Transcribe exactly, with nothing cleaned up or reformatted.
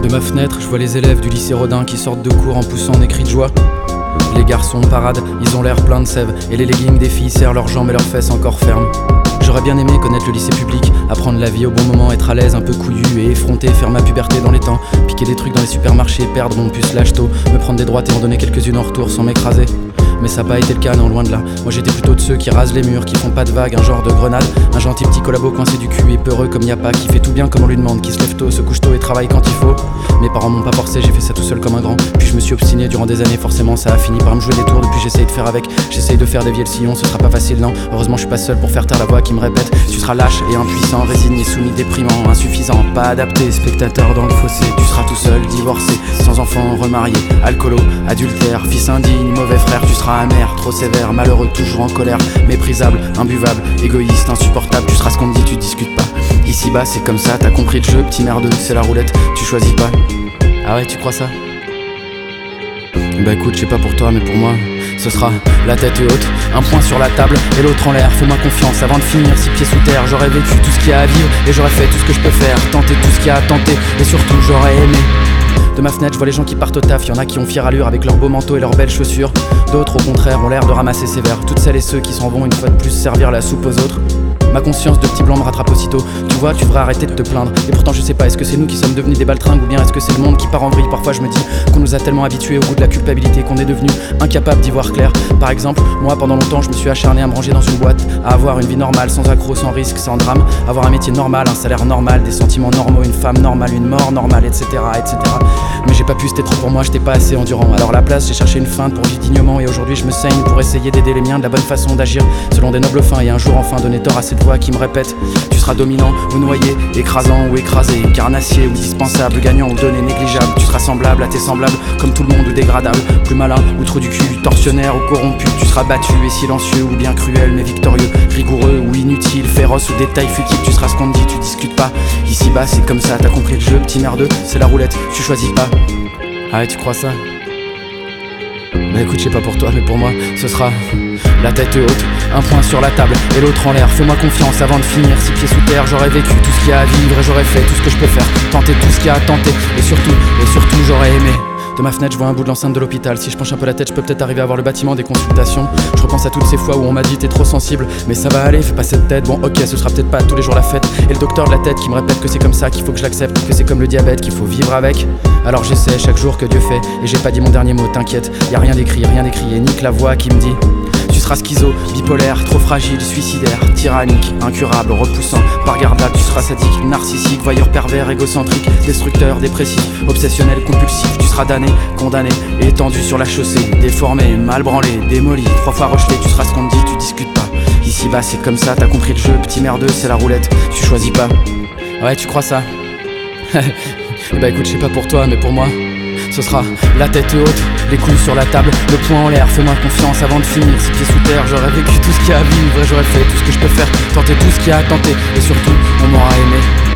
De ma fenêtre, je vois les élèves du lycée Rodin qui sortent de cours en poussant des cris de joie. Les garçons paradent, ils ont l'air plein de sève, et les leggings des filles serrent leurs jambes et leurs fesses encore fermes. J'aurais bien aimé connaître le lycée public, apprendre la vie au bon moment, être à l'aise, un peu couillu et effronté, faire ma puberté dans les temps, piquer des trucs dans les supermarchés, perdre mon puce lâche tôt, me prendre des droites et en donner quelques-unes en retour sans m'écraser. Mais ça a pas été le cas, non, loin de là. Moi j'étais plutôt de ceux qui rasent les murs, qui font pas de vagues, un genre de grenade, un gentil petit collabo coincé du cul et peureux comme y a pas, qui fait tout bien comme on lui demande, qui se lève tôt, se couche tôt et travaille quand il faut. Mes parents m'ont pas forcé, j'ai fait ça tout seul comme un grand. Puis je me suis obstiné durant des années, forcément ça a fini par me jouer des tours. Depuis j'essaye de faire avec, j'essaye de faire dévier le sillon, ce sera pas facile, non. Heureusement je suis pas seul pour faire taire la voix qui me répète: tu seras lâche et impuissant, résigné, soumis, déprimant, insuffisant, pas adapté, spectateur dans le fossé. Tu seras tout seul, divorcé, sans enfant, remarié, alcoolo, adultère, fils indigne, mauvais frère. Tu seras amer, trop sévère, malheureux, toujours en colère, méprisable, imbuvable, égoïste, insupportable. Tu seras ce qu'on te dit, tu discutes pas. Ici bas c'est comme ça, t'as compris le jeu, petit merdeux, c'est la roulette, tu choisis pas. Ah ouais, tu crois ça? Bah écoute, je sais pas pour toi, mais pour moi, ce sera la tête haute, un poing sur la table et l'autre en l'air. Fais-moi confiance avant de finir, six pieds sous terre. J'aurais vécu tout ce qu'il y a à vivre et j'aurais fait tout ce que je peux faire, tenter tout ce qu'il y a à tenter et surtout j'aurais aimé. De ma fenêtre, je vois les gens qui partent au taf, y'en a qui ont fière allure avec leurs beaux manteaux et leurs belles chaussures. D'autres au contraire ont l'air de ramasser sévère. Toutes celles et ceux qui s'en vont une fois de plus servir la soupe aux autres. Ma conscience de petit blanc me rattrape aussitôt. Tu vois, tu devrais arrêter de te plaindre. Et pourtant je sais pas, est-ce que c'est nous qui sommes devenus des baltringues, ou bien est-ce que c'est le monde qui part en vrille? Parfois je me dis qu'on nous a tellement habitués au goût de la culpabilité qu'on est devenu incapable d'y voir clair. Par exemple, moi pendant longtemps je me suis acharné à me ranger dans une boîte, à avoir une vie normale, sans accroc, sans risque, sans drame, avoir un métier normal, un salaire normal, des sentiments normaux, une femme normale, une mort normale, et cetera et cetera. Mais j'ai pas pu, c'était trop pour moi, j'étais pas assez endurant. Alors à la place j'ai cherché une feinte pour vivre dignement, et aujourd'hui je me saigne pour essayer d'aider les miens de la bonne façon d'agir, selon des nobles fins, et un jour enfin donner tort à cette voix qui me répète: tu seras dominant ou noyé, écrasant ou écrasé, carnassier ou dispensable, gagnant ou donné négligeable. Tu seras semblable à tes semblables, comme tout le monde ou dégradable, plus malin ou trou du cul, tortionnaire ou corrompu. Tu seras battu et silencieux ou bien cruel mais victorieux, rigoureux ou inutile, féroce ou détail futile. Tu seras ce qu'on te dit, tu discutes pas. Ici bas c'est comme ça, t'as compris le jeu, petit merdeux, c'est la roulette, tu choisis pas. Ah ouais, tu crois ça? Bah écoute, je sais pas pour toi, mais pour moi, ce sera la tête haute, un poing sur la table et l'autre en l'air. Fais-moi confiance avant de finir, six pieds sous terre. J'aurais vécu tout ce qu'il y a à vivre et j'aurais fait tout ce que je peux faire, tenter tout ce qu'il y a à tenter et surtout, et surtout j'aurais aimé. De ma fenêtre, je vois un bout de l'enceinte de l'hôpital. Si je penche un peu la tête, je peux peut-être arriver à voir le bâtiment des consultations. Je repense à toutes ces fois où on m'a dit: t'es trop sensible, mais ça va aller, fais pas cette tête. Bon ok, ce sera peut-être pas tous les jours la fête. Et le docteur de la tête qui me répète que c'est comme ça, qu'il faut que je l'accepte, que c'est comme le diabète, qu'il faut vivre avec. Alors j'essaie chaque jour que Dieu fait, et j'ai pas dit mon dernier mot, t'inquiète. Y a rien d'écrit, rien d'écrit, et nique la voix qui me dit: tu seras schizo, bipolaire, trop fragile, suicidaire, tyrannique, incurable, repoussant, pas regardable. Tu seras sadique, narcissique, voyeur pervers, égocentrique, destructeur, dépressif, obsessionnel, compulsif. Tu seras damné, condamné, étendu sur la chaussée, déformé, mal branlé, démoli, trois fois rejeté. Tu seras ce qu'on te dit, tu discutes pas. Ici bas c'est comme ça, t'as compris le jeu, petit merdeux, c'est la roulette, tu choisis pas. Ouais, tu crois ça? Bah écoute, je sais pas pour toi, mais pour moi, ce sera la tête haute, les couilles sur la table, le poing en l'air. Fais-moi confiance avant de finir, six pieds sous terre. J'aurais vécu tout ce qu'il y a à vivre et j'aurais fait tout ce que je peux faire, tenter tout ce qu'il y a à tenter et surtout on m'aura aimé.